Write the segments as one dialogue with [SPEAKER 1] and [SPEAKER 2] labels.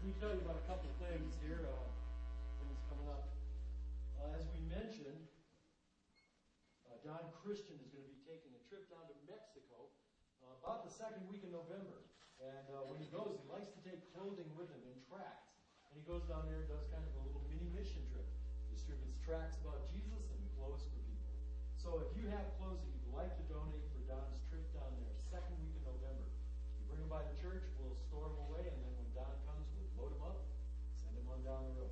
[SPEAKER 1] me tell you about a couple of things here, things coming up. As we mentioned, Don Christian is going to be taking a trip down to Mexico about the second week in November. And when he goes, he likes to take clothing with him in tracts. And he goes down there and does kind of a little mini mission trip. Distributes tracts about Jesus and clothes for people. So if you have clothes that you'd like to donate for Don's trip down there, second week in November, you bring them by the church, we'll store them away, and then when Don comes, we'll load them up, send them on down the road.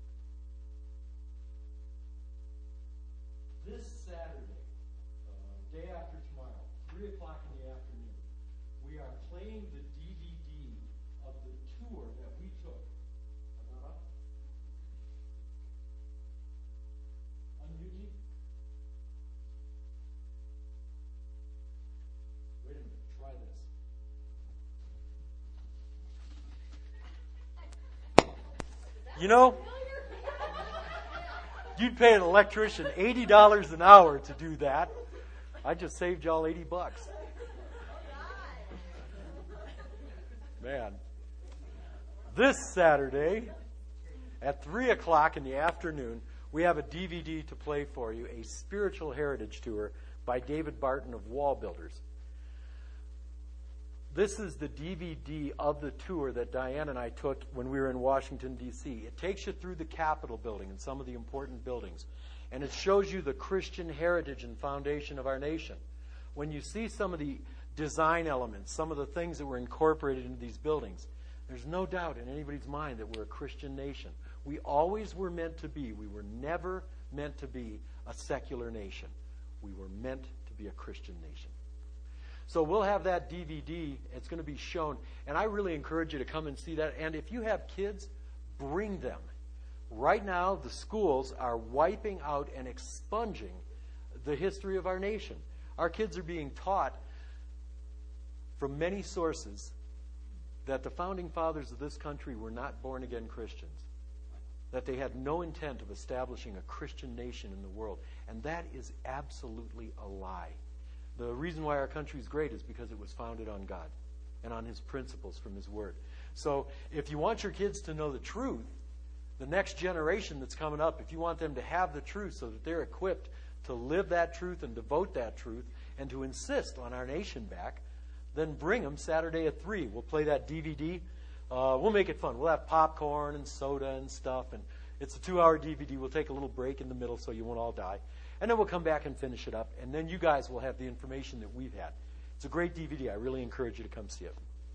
[SPEAKER 1] This Saturday, day after tomorrow, 3 o'clock in the afternoon, we are playing the DVD of the tour that we took. Unmute me. Wait a minute, try this. You know, you'd pay an electrician $80 an hour to do that. I just saved y'all $80. Man. This Saturday at 3 o'clock in the afternoon, we have a DVD to play for you, a spiritual heritage tour by David Barton of Wall Builders. This is the DVD of the tour that Diane and I took when we were in Washington, D.C. It takes you through the Capitol building and some of the important buildings. And it shows you the Christian heritage and foundation of our nation. When you see some of the design elements, some of the things that were incorporated into these buildings, there's no doubt in anybody's mind that we're a Christian nation. We always were meant to be. We were never meant to be a secular nation. We were meant to be a Christian nation. So we'll have that DVD. It's going to be shown. And I really encourage you to come and see that. And if you have kids, bring them. Right now, the schools are wiping out and expunging the history of our nation. Our kids are being taught from many sources that the founding fathers of this country were not born-again Christians, that they had no intent of establishing a Christian nation in the world. And that is absolutely a lie. The reason why our country is great is because it was founded on God and on His principles from His Word. So if you want your kids to know the truth, the next generation that's coming up, if you want them to have the truth so that they're equipped to live that truth and devote that truth and to insist on our nation back, then bring them Saturday at 3. We'll play that DVD. We'll make it fun. We'll have popcorn and soda and stuff. And it's a 2-hour DVD. We'll take a little break in the middle so you won't all die. And then we'll come back and finish it up. And then you guys will have the information that we've had. It's a great DVD. I really encourage you to come see it.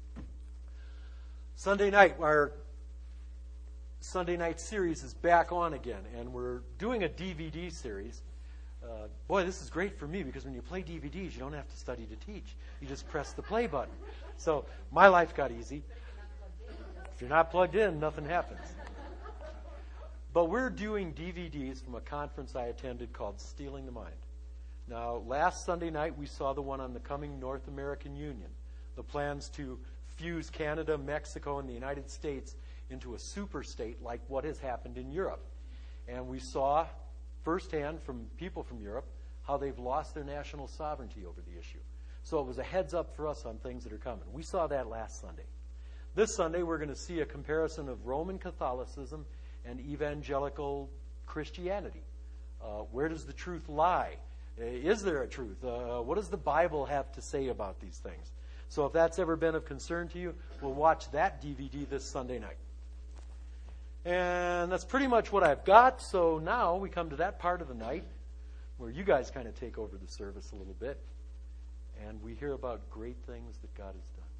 [SPEAKER 1] Sunday night, our Sunday night series is back on again. And we're doing a DVD series. Boy, this is great for me because when you play DVDs, you don't have to study to teach. You just press the play button. So my life got easy. If you're not plugged in, nothing happens. But we're doing DVDs from a conference I attended called Stealing the Mind. Now, last Sunday night, we saw the one on the coming North American Union, the plans to fuse Canada, Mexico, and the United States into a super state like what has happened in Europe. And we saw firsthand from people from Europe how they've lost their national sovereignty over the issue. So it was a heads up for us on things that are coming. We saw that last Sunday. This Sunday, we're going to see a comparison of Roman Catholicism and evangelical Christianity. Where does the truth lie? Is there a truth? What does the Bible have to say about these things? So if that's ever been of concern to you, we'll watch that DVD this Sunday night. And that's pretty much what I've got. So now we come to that part of the night where you guys kind of take over the service a little bit. And we hear about great things that God has done.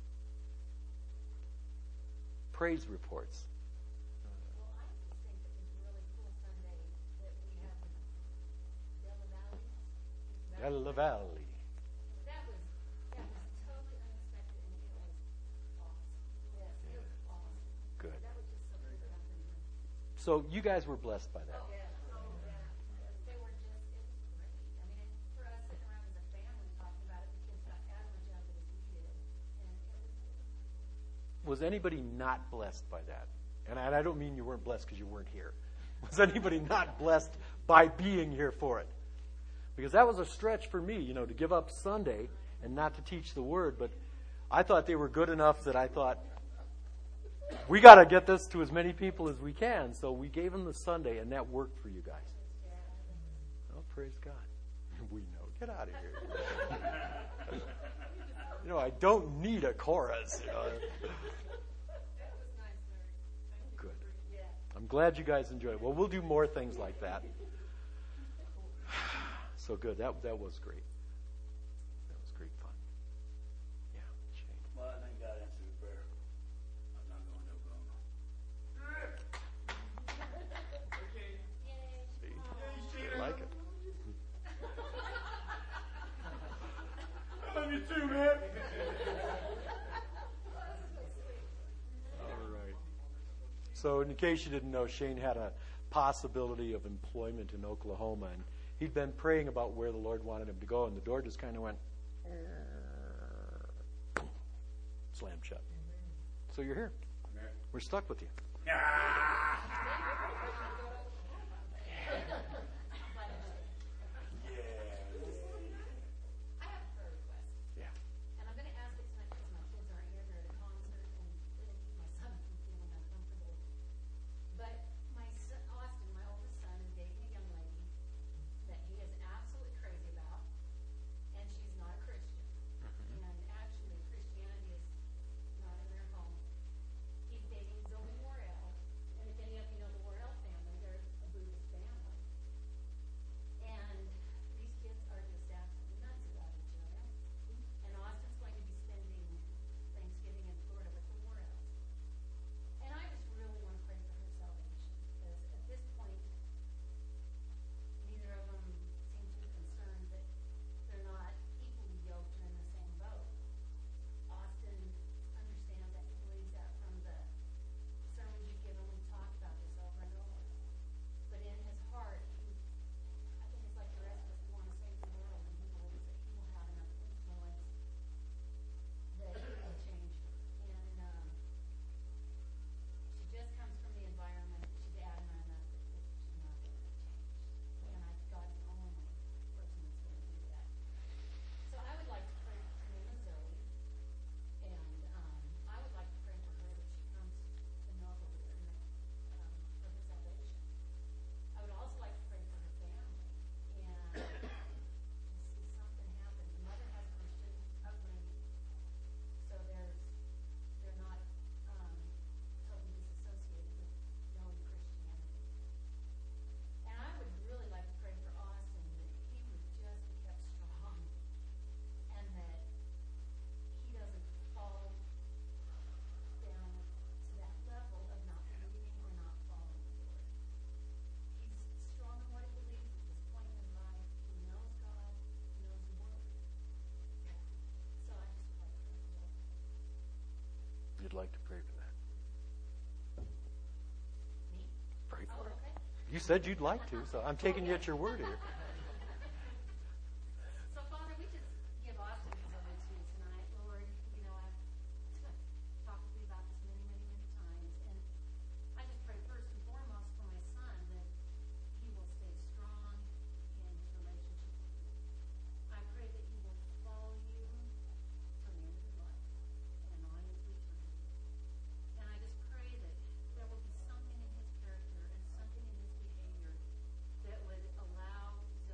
[SPEAKER 1] Praise reports.
[SPEAKER 2] Well, I just think it was a really cool Sunday that we had Della Valley.
[SPEAKER 1] Della Valley.
[SPEAKER 2] That was totally unexpected, and it was awesome. Yes, it was awesome.
[SPEAKER 1] Good.
[SPEAKER 2] That was just so good to happen.
[SPEAKER 1] So you guys were blessed by that.
[SPEAKER 2] Yeah. They were just, it was great. I mean, for us sitting around as a family talking about it, the kids got as much out of it as we did. And it was
[SPEAKER 1] Was anybody not blessed by that? And I don't mean you weren't blessed because you weren't here. Was anybody not blessed by being here for it? Because that was a stretch for me, to give up Sunday and not to teach the Word. But I thought they were good enough that I thought, we got to get this to as many people as we can. So we gave him the Sunday, and that worked for you guys. Oh, praise God. We know. Get out of here. I don't need a chorus. Good. I'm glad you guys enjoyed it. Well, we'll do more things like that. So good. That was great. That was great fun. Yeah, Shane.
[SPEAKER 3] Well, I think God answered the prayer. I'm not going to Oklahoma.
[SPEAKER 1] See? I like it.
[SPEAKER 3] I love you too, man.
[SPEAKER 1] All right. So, in case you didn't know, Shane had a possibility of employment in Oklahoma, and he'd been praying about where the Lord wanted him to go, and the door just kind of went slammed shut. So you're here. We're stuck with you.
[SPEAKER 2] I have a prayer request.
[SPEAKER 1] Yeah.
[SPEAKER 2] And I'm going to ask it tonight because my kids aren't here. They're at a concert, and it'll keep my son from feeling uncomfortable. But my son, Austin, my oldest son, is dating a young lady that he is absolutely crazy about, and she's not a Christian. And actually, Christianity is not in their home. He's dating Zoe Morel, and if any of you know the Morel family, they're a Buddhist family. And these kids are just absolutely nuts about each other. And Austin's going to be spending Thanksgiving in Florida with the Morels. And I just really want to pray for her salvation, because at this point, neither of them seem too concerned that they're not equally yoked or in the same boat. Austin understands that, he believes that from the sermons you've given. We've talked about this over and over. But in his heart, I think it's like the rest of us, we want to save the world, and he believes that he will have enough influence that he will change her. And she just comes from the environment, she's adamant enough that she's not going to change. And I think God's the only person that's going to do that. So I would like to pray for her name is Zoe, and I would like to pray for her that she comes to know the Lord and for her salvation. I would also like to pray for her family and to see something happen. The mother has Christian upbringing, so they're not totally disassociated with knowing Christianity. And I would really like to pray for Austin that he would just be kept strong, and that he doesn't fall down to that level of not believing or not following the Lord. He's strong in what he believes at this point in his life. He knows God. He knows the Word. So I just would like to pray for both of them.
[SPEAKER 1] You'd like to pray for that?
[SPEAKER 2] Me?
[SPEAKER 1] Pray
[SPEAKER 2] Oh,
[SPEAKER 1] for it.
[SPEAKER 2] okay.
[SPEAKER 1] You said you'd like to, so I'm taking you at your word here.
[SPEAKER 2] So, Father, we just give Austin his over to you tonight. Lord, I've talked with you about this many, many, many times. And I just pray first and foremost for my son that he will stay strong in his relationship with you. I pray that he will follow you to the end of his life and on into eternity. And I just pray that there will be something in his character and something in his behavior that would allow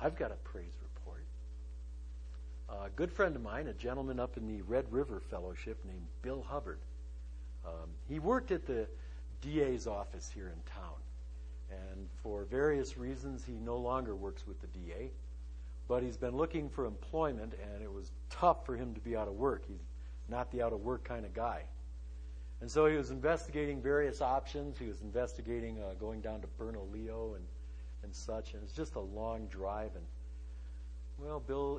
[SPEAKER 1] I've got a praise report. A good friend of mine, a gentleman up in the Red River Fellowship named Bill Hubbard. He worked at the DA's office here in town. And for various reasons, he no longer works with the DA. But he's been looking for employment, and it was tough for him to be out of work. He's not the out of work kind of guy. And so he was investigating various options. He was investigating going down to Bernalillo and such. And it's just a long drive. And, well,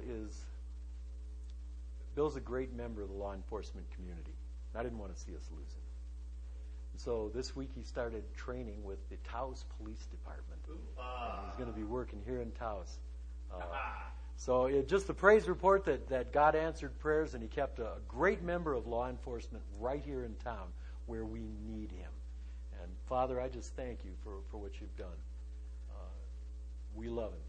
[SPEAKER 1] Bill's a great member of the law enforcement community. I didn't want to see us lose him. And so this week he started training with the Taos Police Department. And he's going to be working here in Taos. So just the praise report that God answered prayers, and he kept a great member of law enforcement right here in town where we need him. And Father, I just thank you for what you've done. We love him.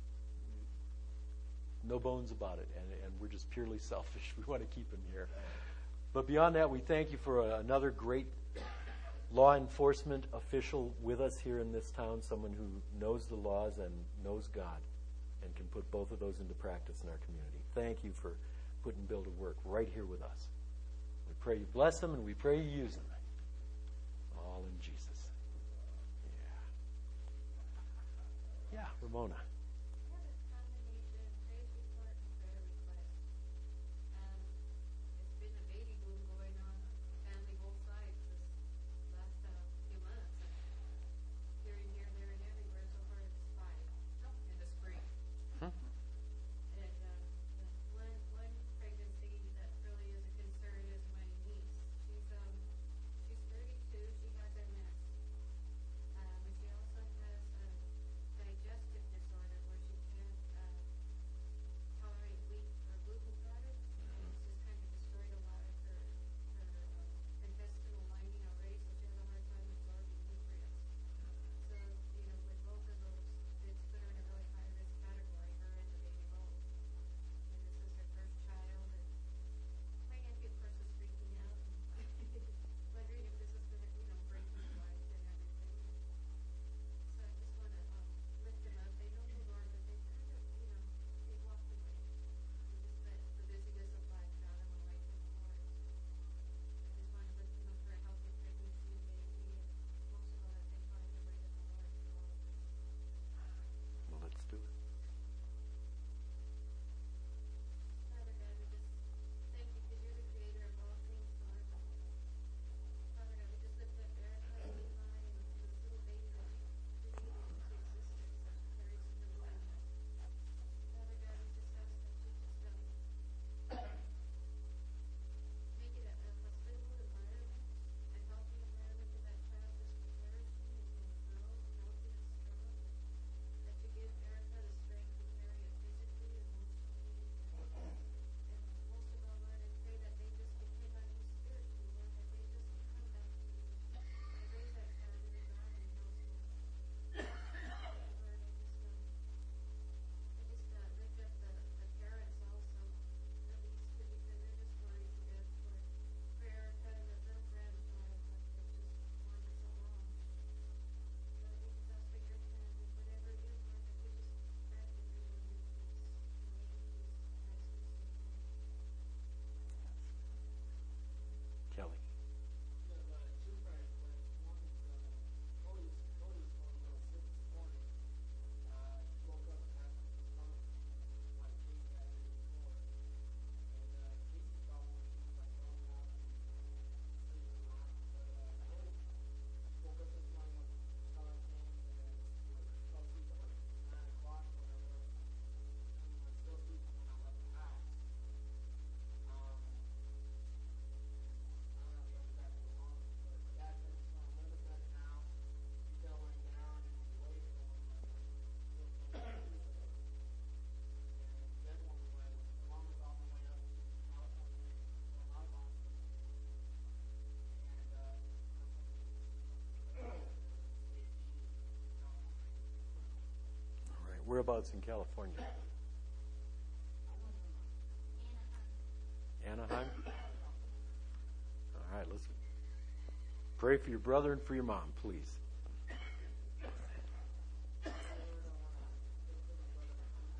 [SPEAKER 1] No bones about it, and we're just purely selfish. We want to keep him here. But beyond that, we thank you for another great law enforcement official with us here in this town, someone who knows the laws and knows God and can put both of those into practice in our community. Thank you for putting Bill to work right here with us. We pray you bless him, and we pray you use him. All in Jesus. Yeah, Ramona. Whereabouts in California? Anaheim? All right, let's pray for your brother and for your mom, please.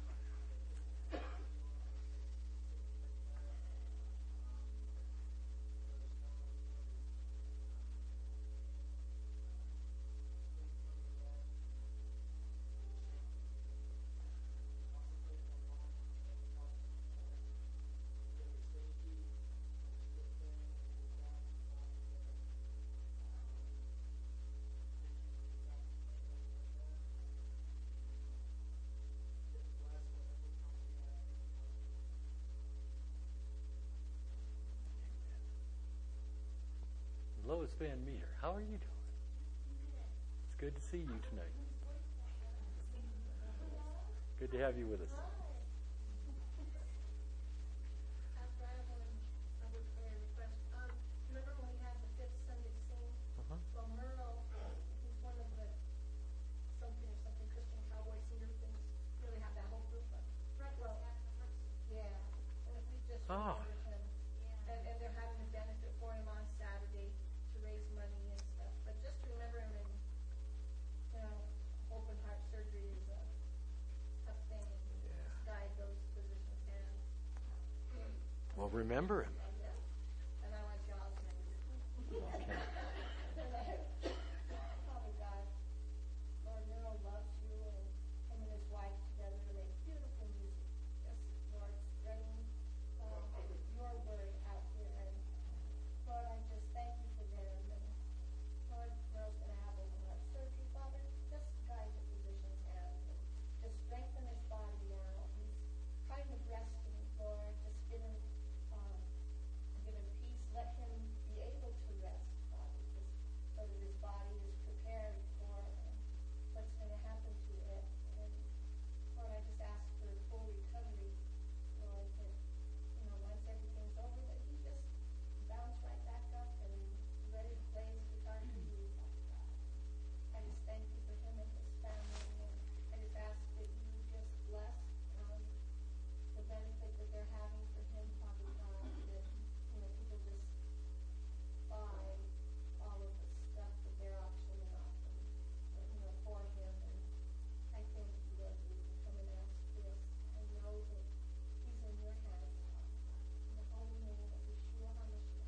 [SPEAKER 1] Lois Van Meter. How are you doing? It's good to see you tonight. Good to have you with us.
[SPEAKER 4] After I have another prayer request. Remember when we had the fifth Sunday sing?
[SPEAKER 1] Uh-huh.
[SPEAKER 4] Well, Merle, he's one of the something Christian cowboy singer things. Really have that whole group of. Well, yeah. And if we just
[SPEAKER 1] Oh.
[SPEAKER 4] remember him, and they're having a benefit for him on Saturday to raise money and stuff. But just remember him, and open heart surgery is a tough thing.
[SPEAKER 1] Yeah.
[SPEAKER 4] This guy goes physician's hands.
[SPEAKER 1] Well, remember him.
[SPEAKER 4] And I like Jaws movies. Father God, Lord, Merle loves you, and him and his wife together make beautiful music. Just, Lord, spreading your word out here. And Lord, I just thank you for them. And Lord, Merle's going to have open heart surgery. Father, just guide the physician's hands and just strengthen his body now. He's kind of resting, Lord. Just give him peace. Let him be able to rest, Father, just so that his body is prepared for what's going to happen to it. And Lord, I just ask for full recovery, Lord, that once everything's over, that he just bounce right back up and be ready to play his guitar for you, Father God. I just thank you for him and his family, and I just ask that you just bless the benefit that they're having for him, Father God, that people just buy all of the stuff that they're auctioning off for him. And I thank you, Lord, that we can come and ask this. I know that he's in your hands, Father God. In the holy name of Yeshua HaMashiach.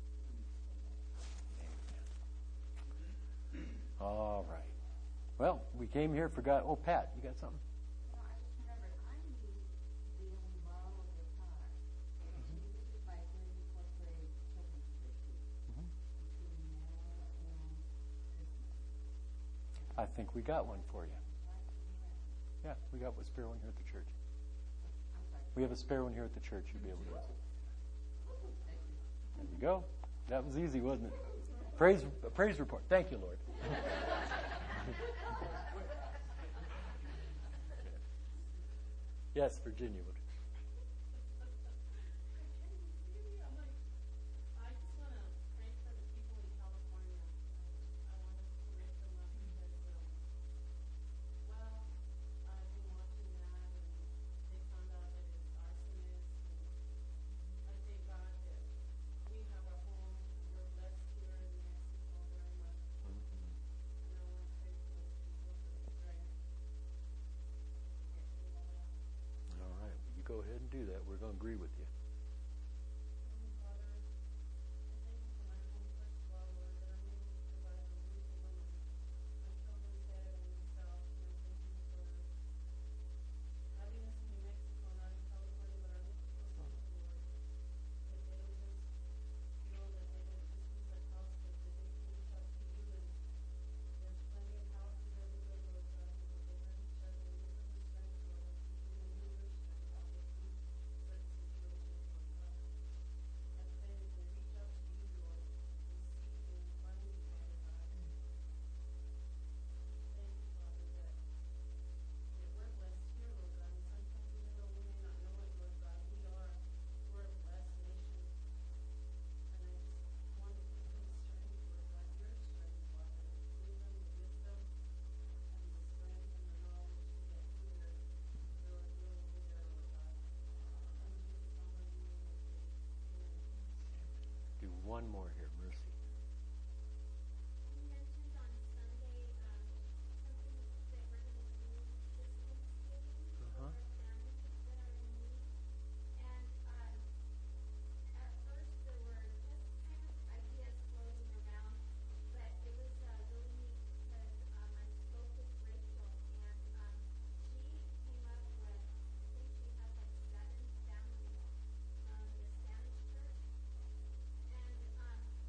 [SPEAKER 1] All right. Well, we came here, forgot. Oh, Pat, you got something?
[SPEAKER 5] No, I just remembered I need to be able to borrow a guitar. See, this is my 34th grade children's church week, between now and Christmas.
[SPEAKER 1] I think we got one for you.
[SPEAKER 5] Right to the end.
[SPEAKER 1] Yeah, we got a spare one here at the church.
[SPEAKER 5] I'm sorry.
[SPEAKER 1] We have a spare one here at the church. You'll be able to use it.
[SPEAKER 5] Thank you.
[SPEAKER 1] There you go. That was easy, wasn't it? Praise report. Thank you, Lord. Yes, Virginia.
[SPEAKER 6] I just want to pray for the people in California. I want us to lift them up because, I've been watching that, and they found out that it's arsonist, and I thank God that we have our home, and we're blessed here in Mexico very much. And I want to pray for those people for the strength to get through all that.
[SPEAKER 1] All right. Well, you go ahead and do that. We're going to agree with you.
[SPEAKER 6] Father, I thank you for my home, first of all, Lord, that I'm able to provide a roof over my children's head and myself, and I thank you for having us in New Mexico, not in California, but our Mexico City, Lord, that they don't just know that they don't just lose their house, but that they can reach out to you, and there's plenty of houses everywhere, Lord God, but they hurt each other and give them the strength, Lord, and continue to your strength out there through certain situations, Lord God. I pray that they reach out to you, Lord, and seek you and find you, Father God. Thank you, Father, that we're blessed here, Lord God, and sometimes even though we may not know it, Lord God, we're a blessed nation. And I just want to give them strength, Lord God, your strength, Father. Give them the wisdom and the strength and the knowledge to get through their ordeal over there, Lord God. And in Jesus' almighty name I pray. Amen.
[SPEAKER 1] Do one more here, Mercy.
[SPEAKER 2] You mentioned on Sunday, something that we're going to do this Thanksgiving for families that are in need. And, at first there were just kind of ideas floating around, but it was, really neat because, I spoke with Rachel and, she came up with, I think she had like 7 families from the Spanish church. And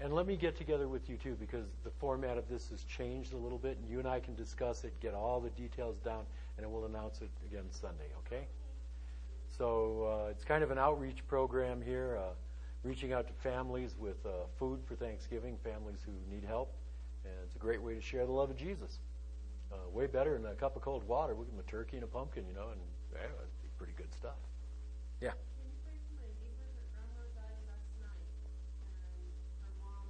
[SPEAKER 1] And let me get together with you too, because the format of this has changed a little bit, and you and I can discuss it, get all the details down, and then we'll announce it again Sunday, okay? So it's kind of an outreach program here, reaching out to families with food for Thanksgiving, families who need help, and it's a great way to share the love of Jesus. Way better than a cup of cold water. We'll give them a turkey and a pumpkin, and it'd be pretty good stuff. Yeah.
[SPEAKER 6] Can you pray for my neighbor? Her grandma died last night, and her mom,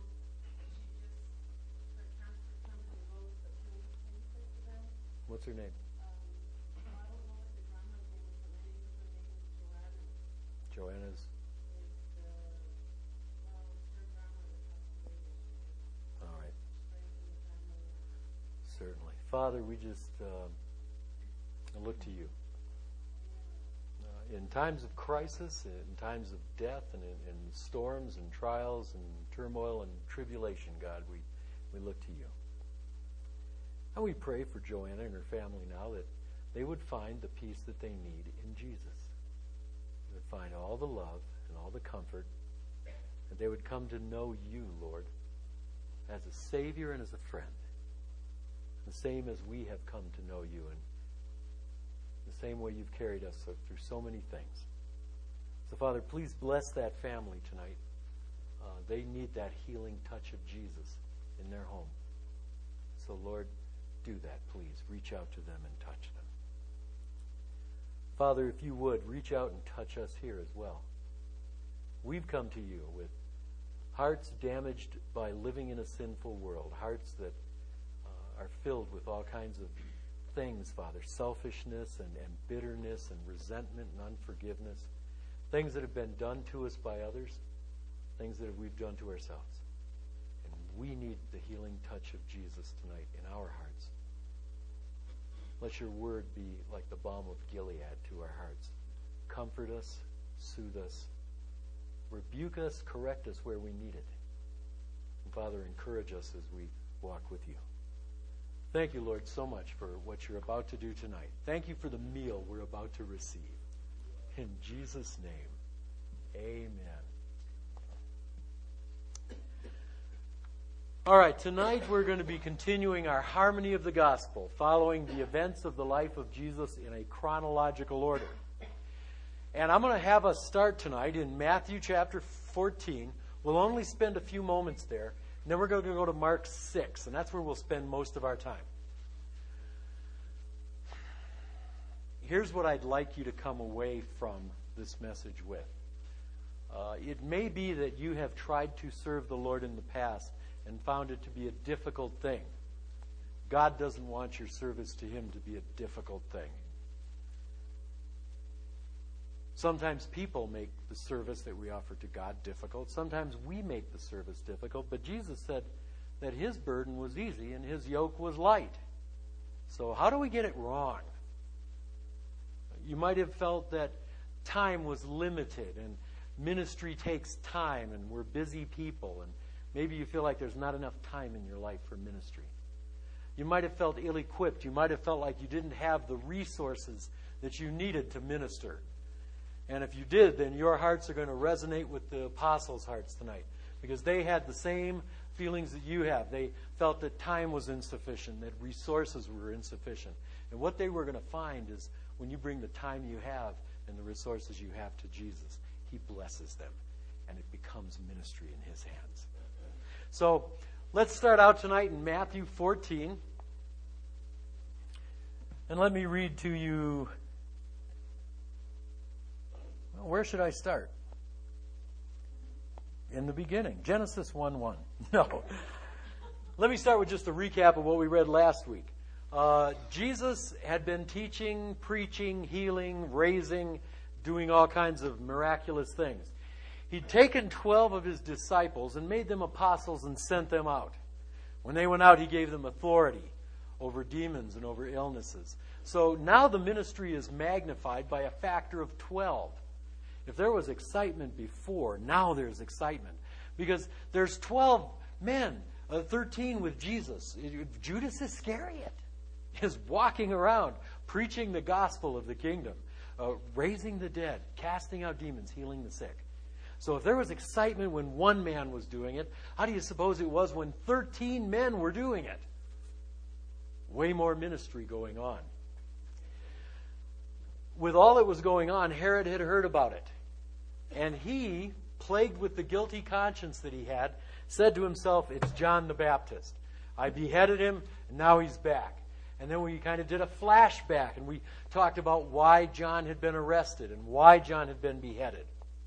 [SPEAKER 6] her cancer comes and goes, but can you pray for them?
[SPEAKER 1] What's her name?
[SPEAKER 6] I don't know what the grandma's name is, but my neighbor's name is Joanna.
[SPEAKER 1] Joanna's.
[SPEAKER 6] It's her grandma that passed away yesterday.
[SPEAKER 1] All right.
[SPEAKER 6] Pray for the family.
[SPEAKER 1] Certainly. Father, we just look to you. In times of crisis, in times of death, and in storms and trials and turmoil and tribulation, God, we look to you. And we pray for Joanna and her family now that they would find the peace that they need in Jesus. They would find all the love and all the comfort, that they would come to know you, Lord, as a Savior and as a friend. The same as we have come to know you, and the same way you've carried us through so many things. So, Father, please bless that family tonight. They need that healing touch of Jesus in their home. So, Lord, do that, please. Reach out to them and touch them. Father, if you would, reach out and touch us here as well. We've come to you with hearts damaged by living in a sinful world, hearts that are filled with all kinds of things, Father, selfishness and bitterness and resentment and unforgiveness, things that have been done to us by others, things that we've done to ourselves. And we need the healing touch of Jesus tonight in our hearts. Let your word be like the balm of Gilead to our hearts. Comfort us, soothe us, rebuke us, correct us where we need it. And Father, encourage us as we walk with you. Thank you, Lord, so much for what you're about to do tonight. Thank you for the meal we're about to receive. In Jesus' name, amen. All right, tonight we're going to be continuing our Harmony of the Gospel, following the events of the life of Jesus in a chronological order. And I'm going to have us start tonight in Matthew chapter 14. We'll only spend a few moments there. And then we're going to go to Mark 6, and that's where we'll spend most of our time. Here's what I'd like you to come away from this message with. It may be that you have tried to serve the Lord in the past and found it to be a difficult thing. God doesn't want your service to Him to be a difficult thing. Sometimes people make the service that we offer to God difficult. Sometimes we make the service difficult. But Jesus said that His burden was easy and His yoke was light. So how do we get it wrong? You might have felt that time was limited and ministry takes time and we're busy people. And maybe you feel like there's not enough time in your life for ministry. You might have felt ill-equipped. You might have felt like you didn't have the resources that you needed to minister. And if you did, then your hearts are going to resonate with the apostles' hearts tonight, because they had the same feelings that you have. They felt that time was insufficient, that resources were insufficient. And what they were going to find is when you bring the time you have and the resources you have to Jesus, He blesses them, and it becomes ministry in His hands. So let's start out tonight in Matthew 14. And let me read to you. Where should I start? In the beginning. Genesis 1:1. No. Let me start with just a recap of what we read last week. Jesus had been teaching, preaching, healing, raising, doing all kinds of miraculous things. He'd taken 12 of His disciples and made them apostles and sent them out. When they went out, He gave them authority over demons and over illnesses. So now the ministry is magnified by a factor of 12. If there was excitement before, now there's excitement. Because there's 12 men, 13 with Jesus. Judas Iscariot is walking around, preaching the gospel of the kingdom, raising the dead, casting out demons, healing the sick. So if there was excitement when one man was doing it, how do you suppose it was when 13 men were doing it? Way more ministry going on. With all that was going on, Herod had heard about it. And he, plagued with the guilty conscience that he had, said to himself, it's John the Baptist. I beheaded him, and now he's back. And then we kind of did a flashback, and we talked about why John had been arrested and why John had been beheaded.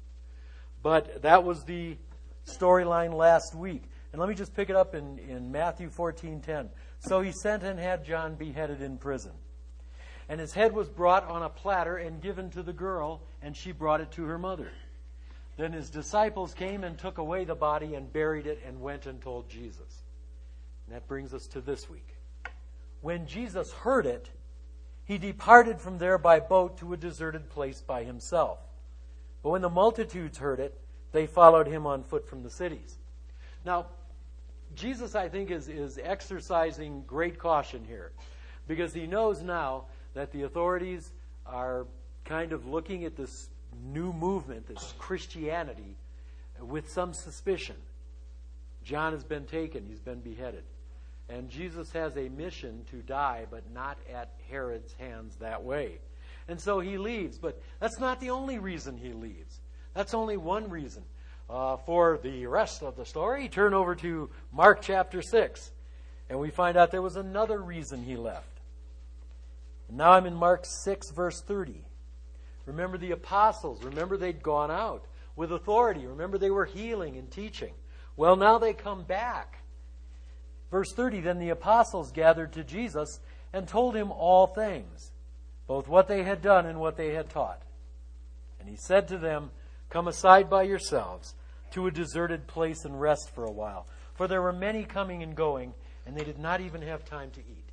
[SPEAKER 1] But that was the storyline last week. And let me just pick it up in Matthew 14:10. So he sent and had John beheaded in prison. And his head was brought on a platter and given to the girl, and she brought it to her mother. Then his disciples came and took away the body and buried it and went and told Jesus. And that brings us to this week. When Jesus heard it, he departed from there by boat to a deserted place by himself. But when the multitudes heard it, they followed him on foot from the cities. Now, Jesus, I think, is exercising great caution here, because he knows now that the authorities are kind of looking at this new movement, this Christianity, with some suspicion. John has been taken. He's been beheaded. And Jesus has a mission to die, but not at Herod's hands that way. And so he leaves. But that's not the only reason he leaves. That's only one reason. For the rest of the story, turn over to Mark chapter 6. And we find out there was another reason he left. And now I'm in Mark 6, verse 30. Remember the apostles. Remember they'd gone out with authority. Remember they were healing and teaching. Well, now they come back. Verse 30, then the apostles gathered to Jesus and told him all things, both what they had done and what they had taught. And he said to them, come aside by yourselves to a deserted place and rest for a while. For there were many coming and going, and they did not even have time to eat.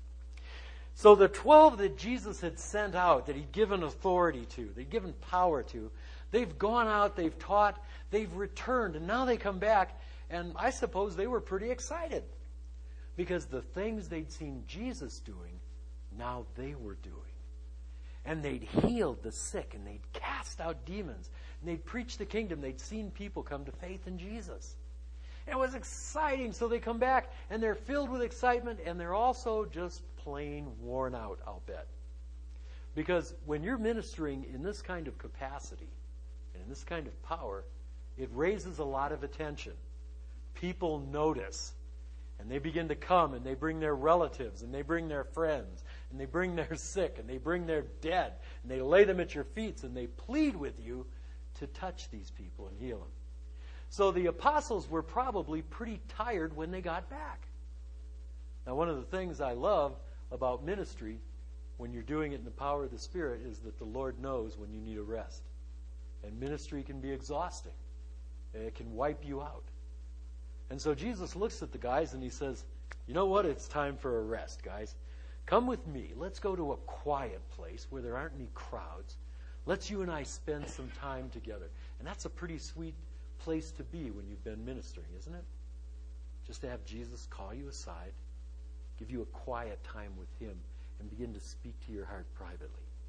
[SPEAKER 1] So the 12 that Jesus had sent out, that he'd given authority to, they'd given power to, they've gone out, they've taught, they've returned, and now they come back, and I suppose they were pretty excited. Because the things they'd seen Jesus doing, now they were doing. And they'd healed the sick, and they'd cast out demons, and they'd preached the kingdom. They'd seen people come to faith in Jesus. And it was exciting, so they come back, and they're filled with excitement, and they're also just plain worn out, I'll bet. Because when you're ministering in this kind of capacity, and in this kind of power, it raises a lot of attention. People notice. And they begin to come, and they bring their relatives, and they bring their friends, and they bring their sick, and they bring their dead, and they lay them at your feet, and they plead with you to touch these people and heal them. So the apostles were probably pretty tired when they got back. Now, one of the things I love about ministry, when you're doing it in the power of the Spirit, is that the Lord knows when you need a rest. And ministry can be exhausting. It can wipe you out. And so Jesus looks at the guys and he says, you know what? It's time for a rest, guys. Come with me. Let's go to a quiet place where there aren't any crowds. Let's you and I spend some time together. And that's a pretty sweet place to be when you've been ministering, isn't it? Just to have Jesus call you aside, give you a quiet time with him, and begin to speak to your heart privately.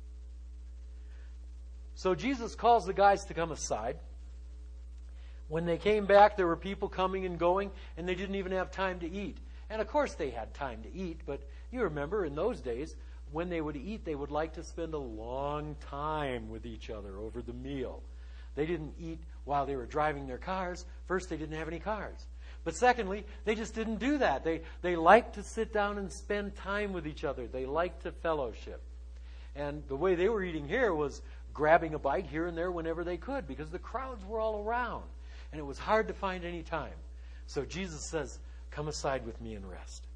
[SPEAKER 1] So Jesus calls the guys to come aside. When they came back, there were people coming and going, and they didn't even have time to eat. And of course they had time to eat, but you remember in those days, when they would eat, they would like to spend a long time with each other over the meal. They didn't eat while they were driving their cars. First, they didn't have any cars. But secondly, they just didn't do that. They liked to sit down and spend time with each other. They liked to fellowship. And the way they were eating here was grabbing a bite here and there whenever they could, because the crowds were all around. And it was hard to find any time. So Jesus says, come aside with me and rest.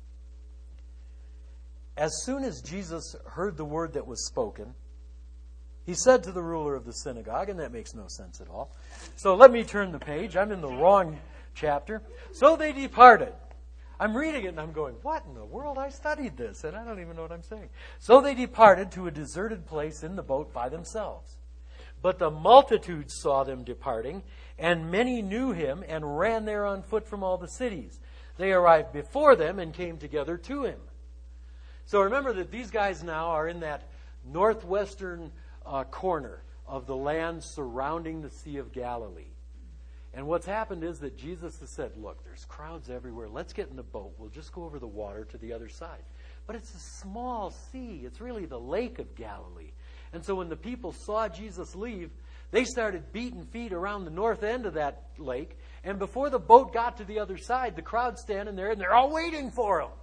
[SPEAKER 1] As soon as Jesus heard the word that was spoken, he said to the ruler of the synagogue, and that makes no sense at all. So let me turn the page. I'm in the wrong chapter. So they departed. I'm reading it and I'm going, what in the world? I studied this and I don't even know what I'm saying. So they departed to a deserted place in the boat by themselves. But the multitude saw them departing, and many knew him and ran there on foot from all the cities. They arrived before them and came together to him. So remember that these guys now are in that northwestern corner of the land surrounding the Sea of Galilee. And what's happened is that Jesus has said, look, there's crowds everywhere. Let's get in the boat. We'll just go over the water to the other side. But it's a small sea. It's really the Lake of Galilee. And so when the people saw Jesus leave, they started beating feet around the north end of that lake. And before the boat got to the other side, the crowd's standing there and they're all waiting for him.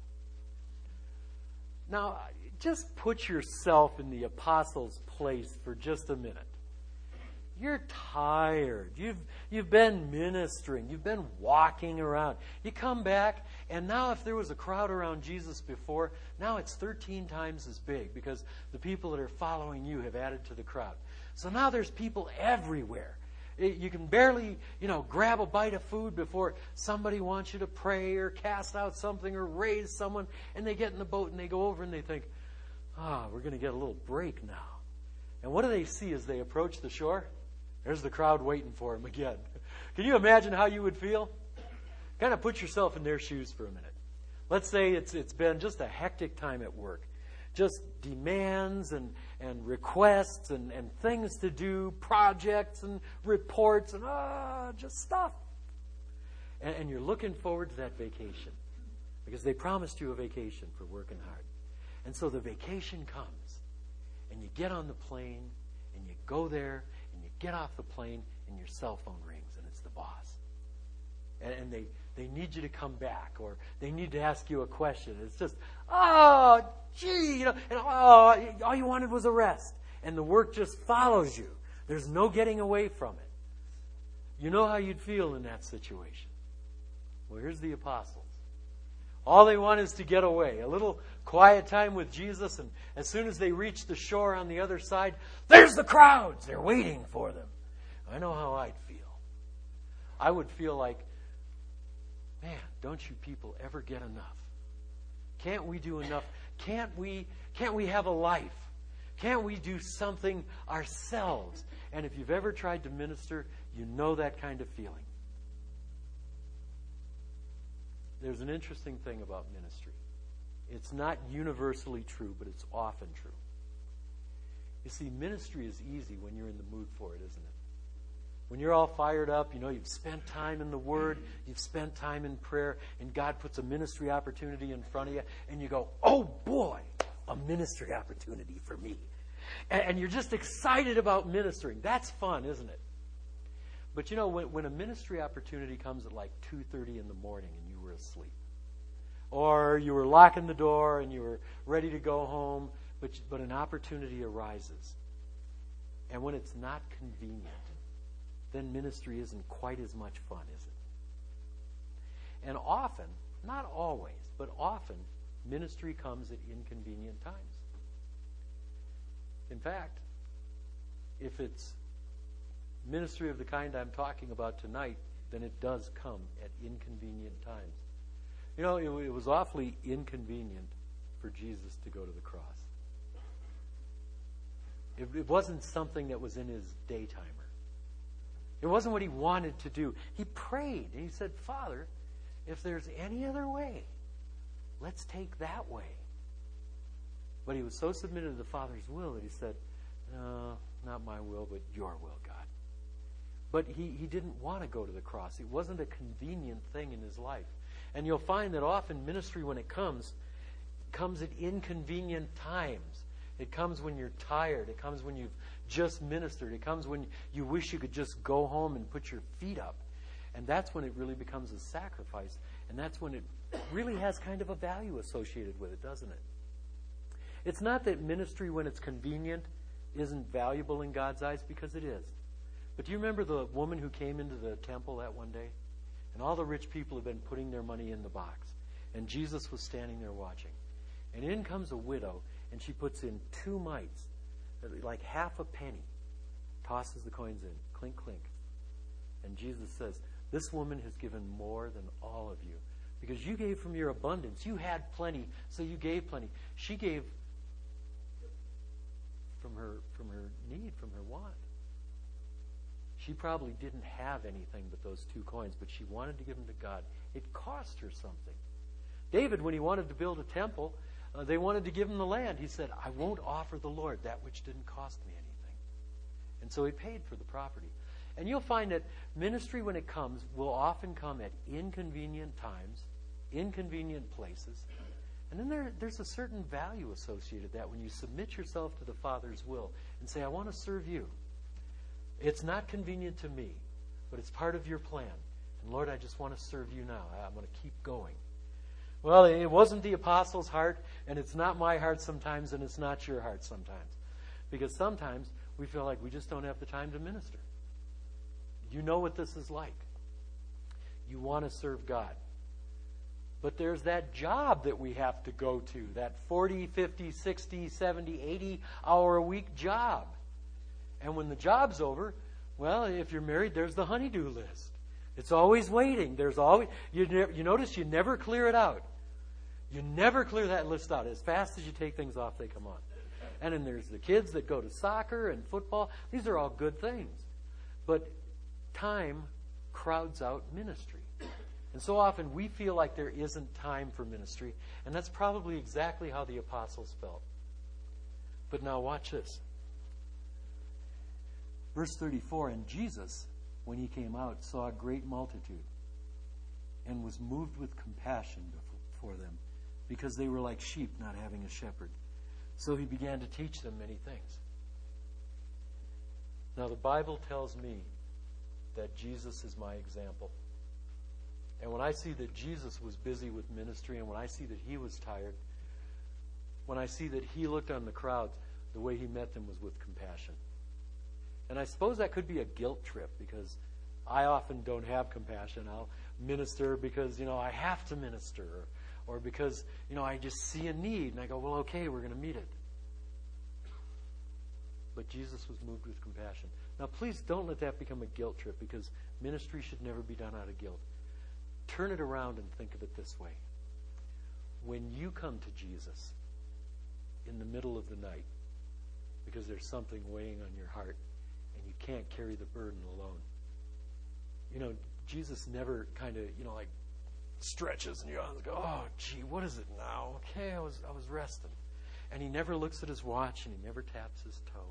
[SPEAKER 1] Now, just put yourself in the apostles' place for just a minute. You're tired. You've been ministering. You've been walking around. You come back, and now if there was a crowd around Jesus before, now it's 13 times as big because the people that are following you have added to the crowd. So now there's people everywhere. You can barely, grab a bite of food before somebody wants you to pray or cast out something or raise someone, and they get in the boat and they go over and they think, we're going to get a little break now. And what do they see as they approach the shore? There's the crowd waiting for them again. Can you imagine how you would feel? Kind of put yourself in their shoes for a minute. Let's say it's been just a hectic time at work. Just demands and requests and things to do, projects and reports and just stuff. And you're looking forward to that vacation because they promised you a vacation for working hard. And so the vacation comes and you get on the plane and you go there and you get off the plane and your cell phone rings and it's the boss. And they need you to come back or they need to ask you a question. It's just, and all you wanted was a rest. And the work just follows you. There's no getting away from it. You know how you'd feel in that situation. Well, here's the apostles. All they want is to get away. A little quiet time with Jesus, and as soon as they reach the shore on the other side, there's the crowds. They're waiting for them. I know how I'd feel. I would feel like, man, don't you people ever get enough? Can't we do enough? Can't we have a life? Can't we do something ourselves? And if you've ever tried to minister, you know that kind of feeling. There's an interesting thing about ministry. It's not universally true, but it's often true. You see, ministry is easy when you're in the mood for it, isn't it? When you're all fired up, you've spent time in the Word, you've spent time in prayer, and God puts a ministry opportunity in front of you, and you go, oh boy, a ministry opportunity for me. And you're just excited about ministering. That's fun, isn't it? But when a ministry opportunity comes at like 2:30 in the morning and you were asleep, or you were locking the door and you were ready to go home, but an opportunity arises, and when it's not convenient, then ministry isn't quite as much fun, is it? And often, not always, but often, ministry comes at inconvenient times. In fact, if it's ministry of the kind I'm talking about tonight, then it does come at inconvenient times. It was awfully inconvenient for Jesus to go to the cross. It wasn't something that was in his daytimer. It wasn't what he wanted to do. He prayed and he said, Father, if there's any other way, let's take that way. But he was so submitted to the Father's will that he said, no, not my will, but your will, God. But he didn't want to go to the cross. It wasn't a convenient thing in his life. And you'll find that often ministry, when it comes at inconvenient times. It comes when you're tired. It comes when you've just ministered. It comes when you wish you could just go home and put your feet up. And that's when it really becomes a sacrifice. And that's when it really has kind of a value associated with it, doesn't it? It's not that ministry, when it's convenient, isn't valuable in God's eyes, because it is. But do you remember the woman who came into the temple that one day? And all the rich people had been putting their money in the box. And Jesus was standing there watching. And in comes a widow, and she puts in 2 mites, like half a penny, tosses the coins in, clink, clink. And Jesus says, this woman has given more than all of you. Because you gave from your abundance. You had plenty, so you gave plenty. She gave from her need, from her want. She probably didn't have anything but those 2 coins, but she wanted to give them to God. It cost her something. David, when he wanted to build a temple, they wanted to give him the land. He said, I won't offer the Lord that which didn't cost me anything. And so he paid for the property. And you'll find that ministry, when it comes, will often come at inconvenient times, inconvenient places. And then there's a certain value associated with that when you submit yourself to the Father's will and say, I want to serve you. It's not convenient to me, but it's part of your plan. And Lord, I just want to serve you now. I'm going to keep going. Well, it wasn't the apostles' heart, and it's not my heart sometimes, and it's not your heart sometimes. Because sometimes we feel like we just don't have the time to minister. You know what this is like. You want to serve God. But there's that job that we have to go to, that 40, 50, 60, 70, 80 hour a week job. And when the job's over, well, if you're married, there's the honey-do list. It's always waiting. There's always, you notice you never clear it out. You never clear that list out. As fast as you take things off, they come on. And then there's the kids that go to soccer and football. These are all good things. But time crowds out ministry. And so often we feel like there isn't time for ministry. And that's probably exactly how the apostles felt. But now watch this. Verse 34, and Jesus, when he came out, saw a great multitude and was moved with compassion for them, because they were like sheep not having a shepherd. So he began to teach them many things. Now the Bible tells me that Jesus is my example. And when I see that Jesus was busy with ministry, and when I see that he was tired, when I see that he looked on the crowds, the way he met them was with compassion. And I suppose that could be a guilt trip, because I often don't have compassion. I'll minister because, I have to minister, or because, I just see a need, and I go, well, okay, we're going to meet it. But Jesus was moved with compassion. Now, please don't let that become a guilt trip, because ministry should never be done out of guilt. Turn it around and think of it this way. When you come to Jesus in the middle of the night because there's something weighing on your heart and you can't carry the burden alone, Jesus never kind of, stretches in your arms and goes, oh, gee, what is it now? Okay, I was resting. And he never looks at his watch and he never taps his toe.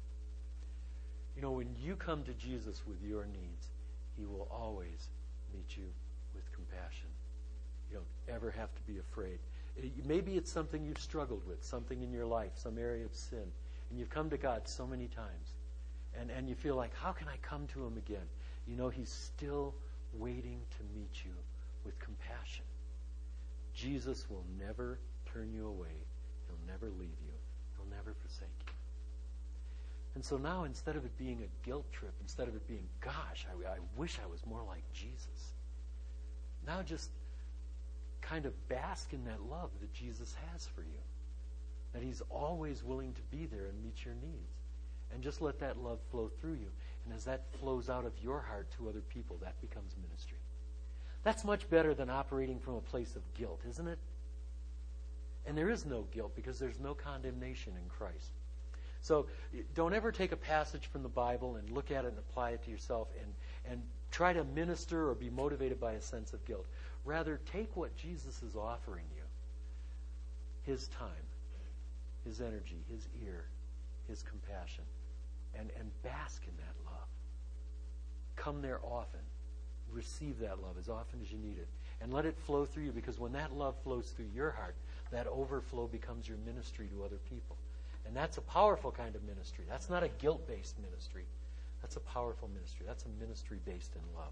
[SPEAKER 1] When you come to Jesus with your needs, he will always meet you with compassion. You don't ever have to be afraid. Maybe it's something you've struggled with, something in your life, some area of sin, and you've come to God so many times, and you feel like, how can I come to him again? He's still waiting to meet you with compassion. Jesus will never turn you away. He'll never leave you. He'll never forsake you. And so now, instead of it being a guilt trip, instead of it being, gosh, I wish I was more like Jesus, now just kind of bask in that love that Jesus has for you. That he's always willing to be there and meet your needs. And just let that love flow through you. And as that flows out of your heart to other people, that becomes ministry. That's much better than operating from a place of guilt, isn't it? And there is no guilt because there's no condemnation in Christ. So don't ever take a passage from the Bible and look at it and apply it to yourself and try to minister or be motivated by a sense of guilt. Rather, take what Jesus is offering you, his time, his energy, his ear, his compassion, and bask in that love. Come there often. Receive that love as often as you need it. And let it flow through you, because when that love flows through your heart, that overflow becomes your ministry to other people. And that's a powerful kind of ministry. That's not a guilt-based ministry. That's a powerful ministry. That's a ministry based in love.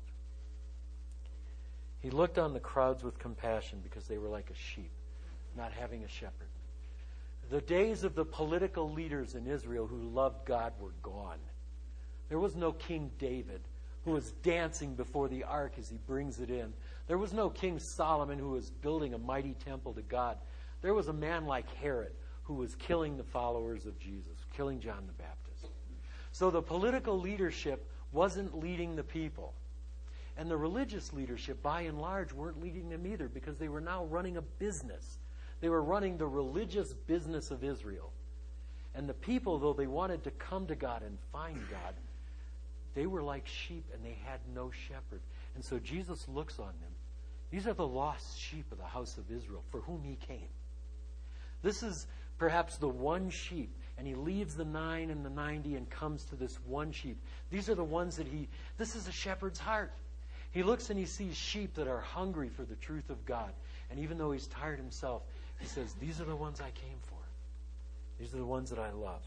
[SPEAKER 1] He looked on the crowds with compassion because they were like a sheep, not having a shepherd. The days of the political leaders in Israel who loved God were gone. There was no King David who was dancing before the ark as he brings it in. There was no King Solomon who was building a mighty temple to God. There was a man like Herod who was killing the followers of Jesus, killing John the Baptist. So the political leadership wasn't leading the people. And the religious leadership, by and large, weren't leading them either, because they were now running a business. They were running the religious business of Israel. And the people, though they wanted to come to God and find God, they were like sheep and they had no shepherd. And so Jesus looks on them. These are the lost sheep of the house of Israel for whom he came. This is perhaps the one sheep and he leaves the 9 and the 90 and comes to this one sheep. These are the ones that this is a shepherd's heart. He looks and he sees sheep that are hungry for the truth of God. And even though he's tired himself, he says, these are the ones I came for. These are the ones that I love.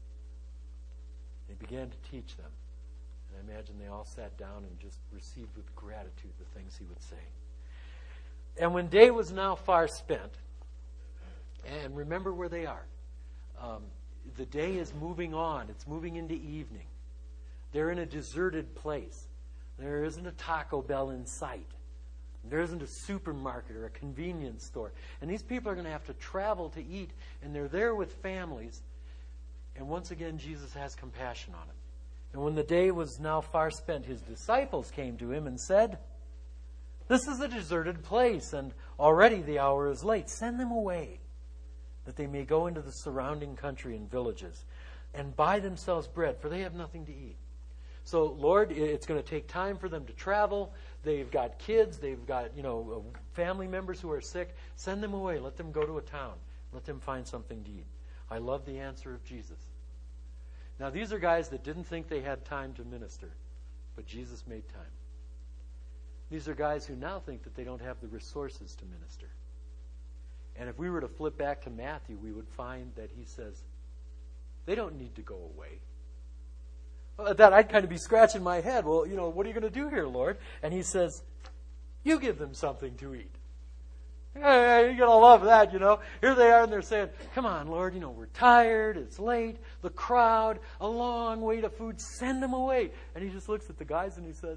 [SPEAKER 1] He began to teach them. And I imagine they all sat down and just received with gratitude the things he would say. And when day was now far spent, and remember where they are. The day is moving on. It's moving into evening. They're in a deserted place. There isn't a Taco Bell in sight. There isn't a supermarket or a convenience store. And these people are going to have to travel to eat, and they're there with families. And once again, Jesus has compassion on them. And when the day was now far spent, his disciples came to him and said, "This is a deserted place, and already the hour is late. Send them away, that they may go into the surrounding country and villages and buy themselves bread, for they have nothing to eat." So, Lord, it's going to take time for them to travel. They've got kids. They've got, family members who are sick. Send them away. Let them go to a town. Let them find something to eat. I love the answer of Jesus. Now, these are guys that didn't think they had time to minister, but Jesus made time. These are guys who now think that they don't have the resources to minister. And if we were to flip back to Matthew, we would find that he says, they don't need to go away. At that, I'd kind of be scratching my head. Well, what are you going to do here, Lord? And he says, you give them something to eat. Hey, you're going to love that, Here they are, and they're saying, come on, Lord, we're tired, it's late, the crowd, a long wait of food, send them away. And he just looks at the guys and he says,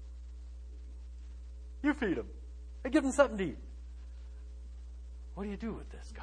[SPEAKER 1] you feed them. And give them something to eat. What do you do with this guy?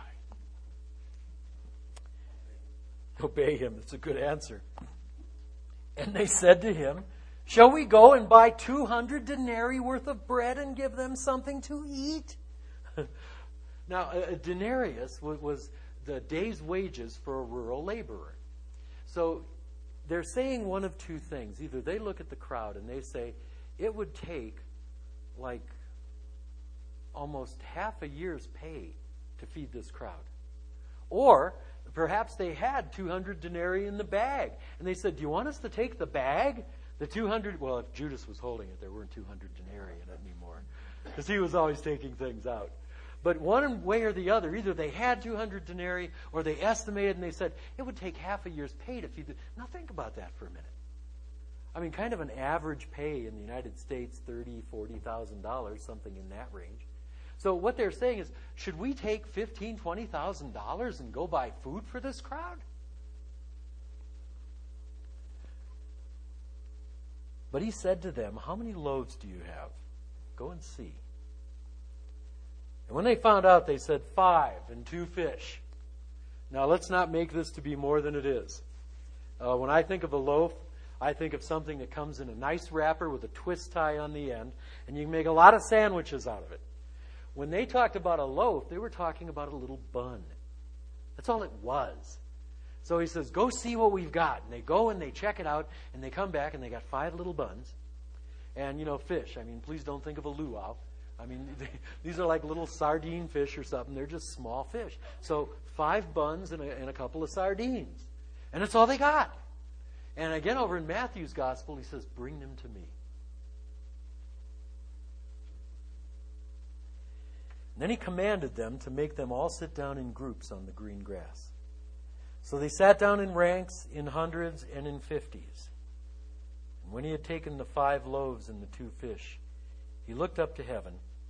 [SPEAKER 1] Obey him. It's a good answer. And they said to him, shall we go and buy 200 denarii worth of bread and give them something to eat? Now, a denarius was the day's wages for a rural laborer. So they're saying one of two things. Either they look at the crowd and they say, it would take like almost half a year's pay to feed this crowd. Or perhaps they had 200 denarii in the bag. And they said, do you want us to take the bag? The 200, well, if Judas was holding it, there weren't 200 denarii in it anymore. Because he was always taking things out. But one way or the other, either they had 200 denarii or they estimated and they said, it would take half a year's pay to feed them. Now think about that for a minute. I mean, kind of an average pay in the United States, $30,000, $40,000, something in that range. So what they're saying is, should we take $15,000, $20,000 and go buy food for this crowd? But he said to them, how many loaves do you have? Go and see. And when they found out, they said, 5 and 2 fish. Now let's not make this to be more than it is. When I think of a loaf, I think of something that comes in a nice wrapper with a twist tie on the end, and you can make a lot of sandwiches out of it. When they talked about a loaf, they were talking about a little bun. That's all it was. So he says, go see what we've got. And they go and they check it out, and they come back, and they got 5 little buns. And, fish. I mean, please don't think of a luau. I mean, these are like little sardine fish or something. They're just small fish. So 5 buns and a couple of sardines. And that's all they got. And again, over in Matthew's gospel, he says, bring them to me. And then he commanded them to make them all sit down in groups on the green grass. So they sat down in ranks, in hundreds and in 50s. And when he had taken the 5 loaves and the 2 fish, he looked up to heaven.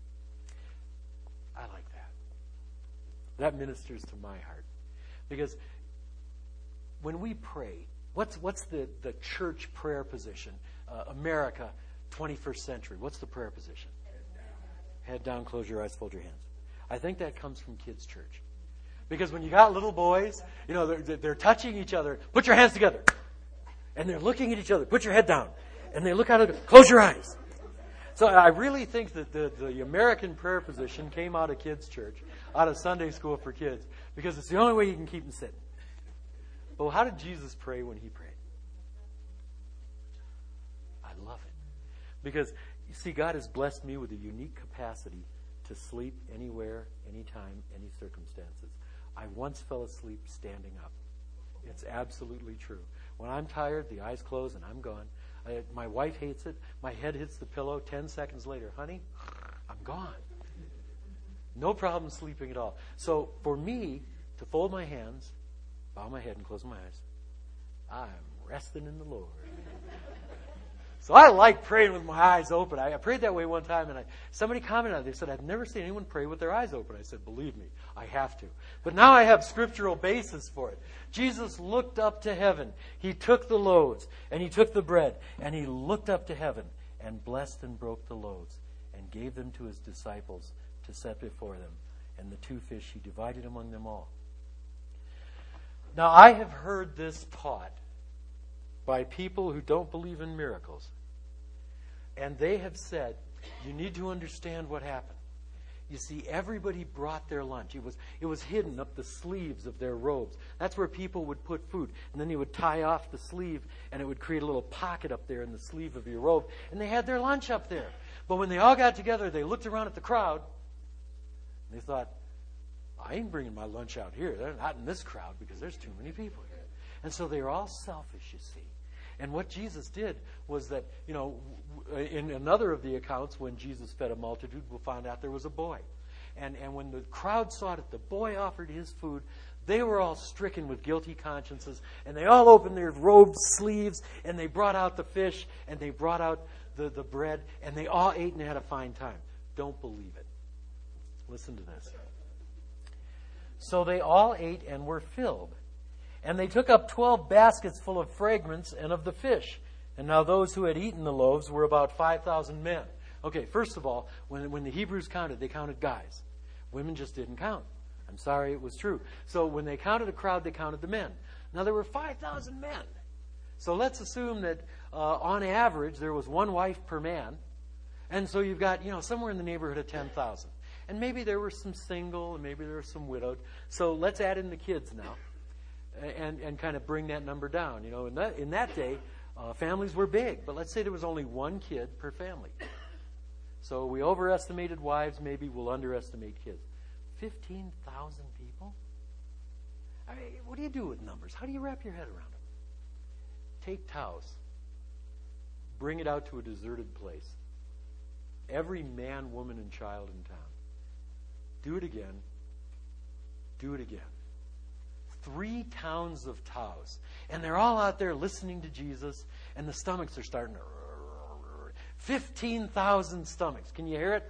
[SPEAKER 1] I like that. That ministers to my heart. Because when we pray, what's the church prayer position? America, 21st century. What's the prayer position? Head down, close your eyes, fold your hands. I think that comes from kids' church. Because when you got little boys, they're touching each other. Put your hands together. And they're looking at each other. Put your head down. And they look out at it. Close your eyes. So I really think that the American prayer position came out of kids' church, out of Sunday school for kids, because it's the only way you can keep them sitting. But how did Jesus pray when he prayed? I love it. Because, you see, God has blessed me with a unique capacity to sleep anywhere, anytime, any circumstances. I once fell asleep standing up. It's absolutely true. When I'm tired, the eyes close and I'm gone. My wife hates it. My head hits the pillow. 10 seconds later, honey, I'm gone. No problem sleeping at all. So for me to fold my hands, bow my head and close my eyes, I'm resting in the Lord. So I like praying with my eyes open. I prayed that way one time, and somebody commented on it. They said, I've never seen anyone pray with their eyes open. I said, believe me, I have to. But now I have scriptural basis for it. Jesus looked up to heaven. He took the loaves, and he took the bread, and he looked up to heaven, and blessed and broke the loaves, and gave them to his disciples to set before them. And the 2 fish he divided among them all. Now, I have heard this taught by people who don't believe in miracles. And they have said, you need to understand what happened. You see, everybody brought their lunch. It was hidden up the sleeves of their robes. That's where people would put food. And then you would tie off the sleeve, and it would create a little pocket up there in the sleeve of your robe. And they had their lunch up there. But when they all got together, they looked around at the crowd, and they thought, I ain't bringing my lunch out here. They're not in this crowd because there's too many people here. And so they were all selfish, you see. And what Jesus did was that, in another of the accounts, when Jesus fed a multitude, we'll find out there was a boy. And when the crowd saw that the boy offered his food, they were all stricken with guilty consciences, and they all opened their robe sleeves, and they brought out the fish, and they brought out the bread, and they all ate and had a fine time. Don't believe it. Listen to this. So they all ate and were filled. And they took up 12 baskets full of fragments and of the fish. And now those who had eaten the loaves were about 5,000 men. Okay, first of all, when the Hebrews counted, they counted guys. Women just didn't count. I'm sorry, it was true. So when they counted a crowd, they counted the men. Now there were 5,000 men. So let's assume that on average there was one wife per man. And so you've got, somewhere in the neighborhood of 10,000. And maybe there were some single, and maybe there were some widowed. So let's add in the kids now. And kind of bring that number down. In that day, families were big, but let's say there was only one kid per family. So we overestimated wives, maybe we'll underestimate kids. 15,000 people? I mean, what do you do with numbers? How do you wrap your head around them? Take Taos. Bring it out to a deserted place. Every man, woman, and child in town. Do it again. Do it again. 3 towns of Taos. And they're all out there listening to Jesus, and the stomachs are starting to... 15,000 stomachs. Can you hear it?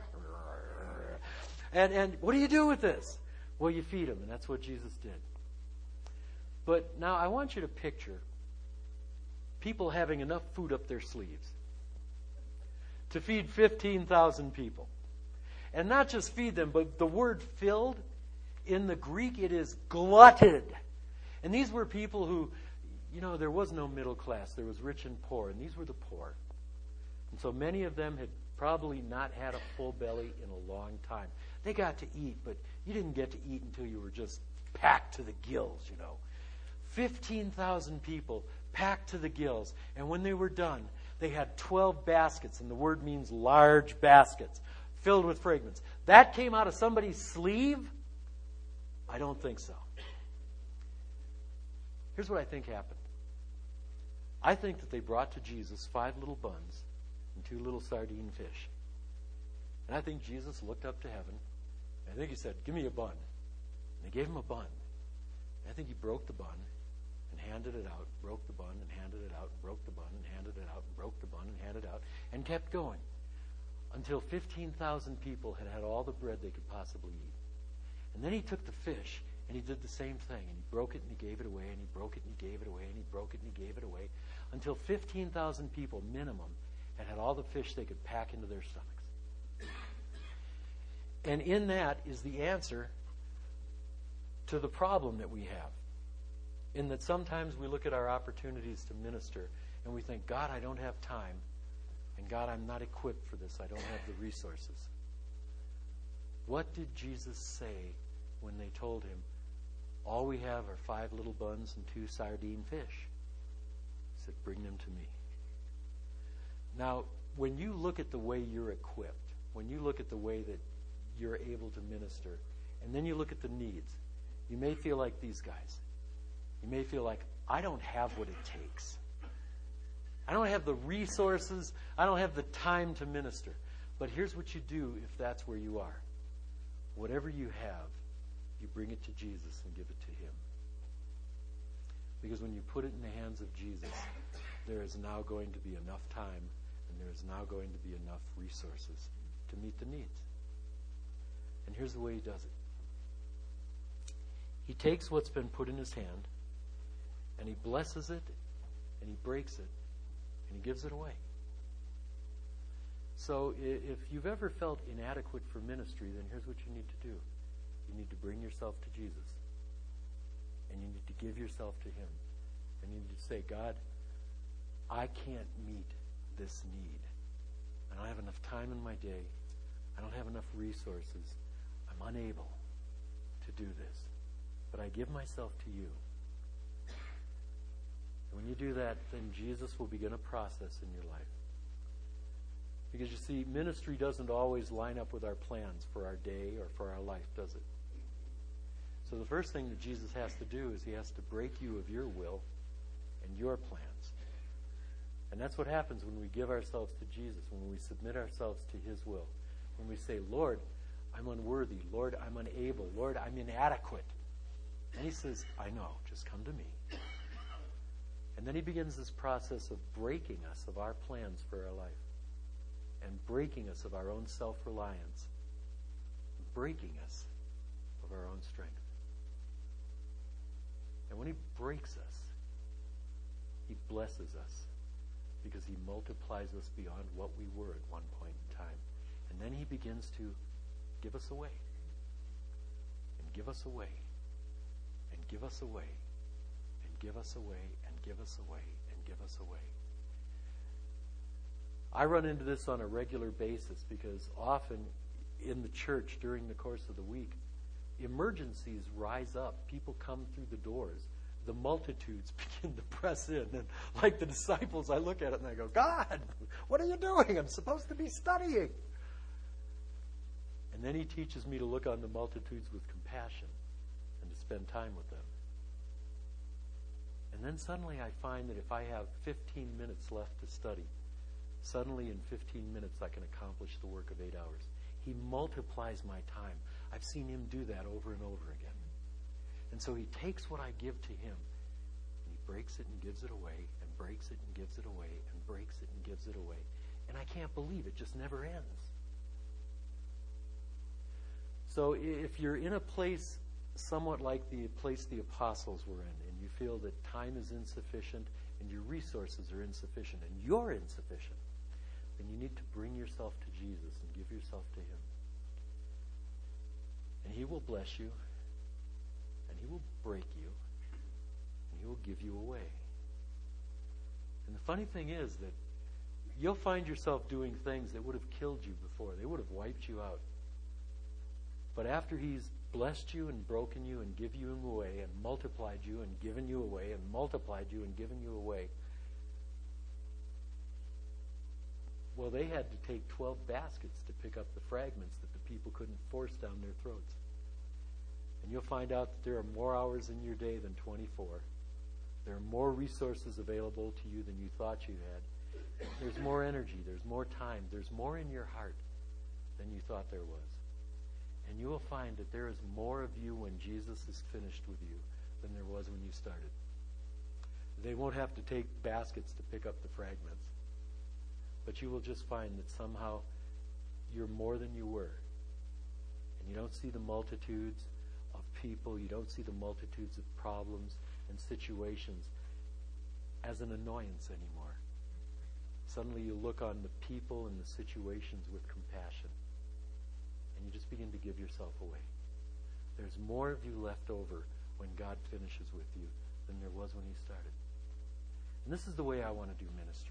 [SPEAKER 1] And what do you do with this? Well, you feed them, and that's what Jesus did. But now I want you to picture people having enough food up their sleeves to feed 15,000 people. And not just feed them, but the word filled, in the Greek it is glutted. And these were people who, there was no middle class. There was rich and poor, and these were the poor. And so many of them had probably not had a full belly in a long time. They got to eat, but you didn't get to eat until you were just packed to the gills, 15,000 people packed to the gills. And when they were done, they had 12 baskets, and the word means large baskets, filled with fragments. That came out of somebody's sleeve? I don't think so. Here's what I think happened. I think that they brought to Jesus 5 little buns and 2 little sardine fish. And I think Jesus looked up to heaven, and I think he said, give me a bun. And they gave him a bun. And I think he broke the bun and handed it out, broke the bun and handed it out, and broke the bun and handed it out, and broke the bun and handed it out, and kept going until 15,000 people had had all the bread they could possibly eat. And then he took the fish, and he did the same thing, and he broke it and he gave it away, and he broke it and he gave it away, and he broke it and he gave it away, until 15,000 people minimum had had all the fish they could pack into their stomachs. And in that is the answer to the problem that we have. In that sometimes we look at our opportunities to minister and we think, God, I don't have time. And God, I'm not equipped for this. I don't have the resources. What did Jesus say when they told him, all we have are 5 little buns and 2 sardine fish? He said, bring them to me. Now, when you look at the way you're equipped, when you look at the way that you're able to minister, and then you look at the needs, you may feel like these guys. You may feel like, I don't have what it takes. I don't have the resources. I don't have the time to minister. But here's what you do if that's where you are. Whatever you have, you bring it to Jesus and give it to Him. Because when you put it in the hands of Jesus, there is now going to be enough time and there is now going to be enough resources to meet the needs. And here's the way He does it. He takes what's been put in His hand and He blesses it and He breaks it and He gives it away. So if you've ever felt inadequate for ministry, then here's what you need to do. You need to bring yourself to Jesus. And you need to give yourself to Him. And you need to say, God, I can't meet this need. I don't have enough time in my day. I don't have enough resources. I'm unable to do this. But I give myself to you. And when you do that, then Jesus will begin a process in your life. Because you see, ministry doesn't always line up with our plans for our day or for our life, does it? So the first thing that Jesus has to do is He has to break you of your will and your plans. And that's what happens when we give ourselves to Jesus, when we submit ourselves to His will. When we say, Lord, I'm unworthy. Lord, I'm unable. Lord, I'm inadequate. And He says, I know, just come to me. And then He begins this process of breaking us of our plans for our life. And breaking us of our own self-reliance. Breaking us of our own strength. And when He breaks us, He blesses us because He multiplies us beyond what we were at one point in time. And then He begins to give us away. And give us away. And give us away. And give us away. And give us away. And give us away. I run into this on a regular basis because often in the church during the course of the week, emergencies rise up. People come through the doors. The multitudes begin to press in. And like the disciples, I look at it and I go, God, what are you doing? I'm supposed to be studying. And then He teaches me to look on the multitudes with compassion and to spend time with them. And then suddenly I find that if I have 15 minutes left to study, suddenly in 15 minutes I can accomplish the work of 8 hours. He multiplies my time. I've seen Him do that over and over again. And so He takes what I give to Him, and He breaks it and gives it away, and breaks it and gives it away, and breaks it and gives it away. And I can't believe it just never ends. So if you're in a place somewhat like the place the apostles were in, and you feel that time is insufficient, and your resources are insufficient, and you're insufficient, then you need to bring yourself to Jesus and give yourself to Him. And He will bless you, and He will break you, and He will give you away. And the funny thing is that you'll find yourself doing things that would have killed you before. They would have wiped you out. But after He's blessed you and broken you and given you away and multiplied you and given you away and multiplied you and given you away, well, they had to take 12 baskets to pick up the fragments that the people couldn't force down their throats. And you'll find out that there are more hours in your day than 24. There are more resources available to you than you thought you had. There's more energy. There's more time. There's more in your heart than you thought there was. And you will find that there is more of you when Jesus is finished with you than there was when you started. They won't have to take baskets to pick up the fragments. But you will just find that somehow you're more than you were. And you don't see the multitudes of people, you don't see the multitudes of problems and situations as an annoyance anymore. Suddenly you look on the people and the situations with compassion. And you just begin to give yourself away. There's more of you left over when God finishes with you than there was when He started. And this is the way I want to do ministry.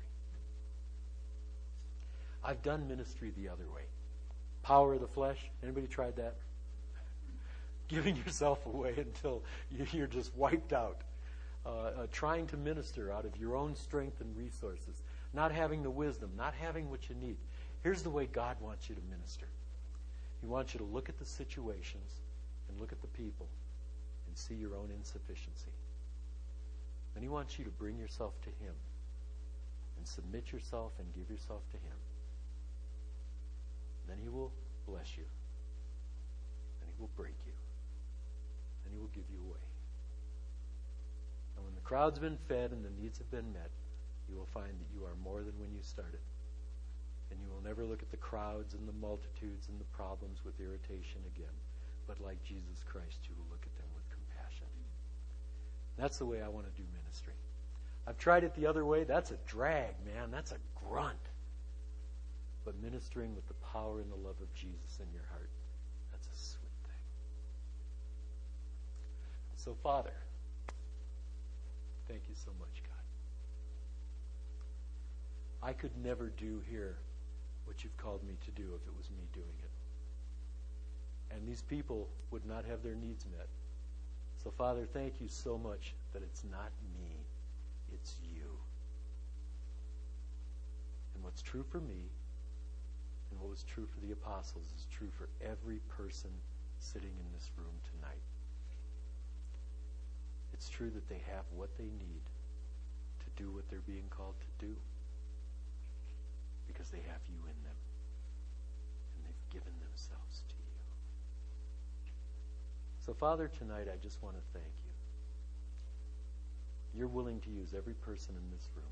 [SPEAKER 1] I've done ministry the other way. Power of the flesh. Anybody tried that? Giving yourself away until you're just wiped out. Trying to minister out of your own strength and resources. Not having the wisdom. Not having what you need. Here's the way God wants you to minister. He wants you to look at the situations and look at the people and see your own insufficiency. And He wants you to bring yourself to Him and submit yourself and give yourself to Him. Then He will bless you. And He will break you. And He will give you away. And when the crowd's been fed and the needs have been met, you will find that you are more than when you started. And you will never look at the crowds and the multitudes and the problems with irritation again. But like Jesus Christ, you will look at them with compassion. That's the way I want to do ministry. I've tried it the other way. That's a drag, man. That's a grunt. But ministering with the power and the love of Jesus in your heart, that's a sweet thing. So, Father, thank you so much, God. I could never do here what you've called me to do if it was me doing it. And these people would not have their needs met. So, Father, thank you so much that it's not me, it's you. And what's true for me and what was true for the apostles is true for every person sitting in this room tonight. It's true that they have what they need to do what they're being called to do because they have you in them and they've given themselves to you. So, Father, tonight I just want to thank you. You're willing to use every person in this room.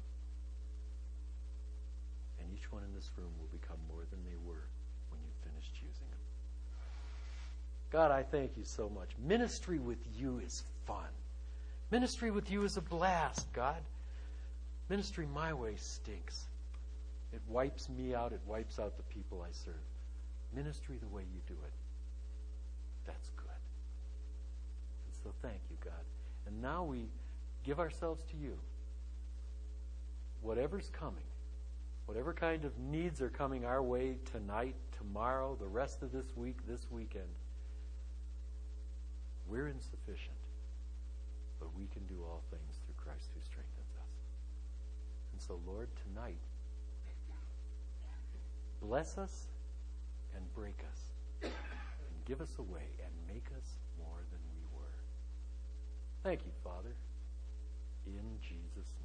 [SPEAKER 1] And each one in this room will become more than they were when you finished using them. God, I thank you so much. Ministry with you is fun. Ministry with you is a blast, God. Ministry my way stinks. It wipes me out. It wipes out the people I serve. Ministry the way you do it, that's good. And so thank you, God. And now we give ourselves to you. Whatever's coming, whatever kind of needs are coming our way tonight, tomorrow, the rest of this week, this weekend, we're insufficient. But we can do all things through Christ who strengthens us. And so, Lord, tonight, bless us and break us and give us away and make us more than we were. Thank you, Father, in Jesus' name.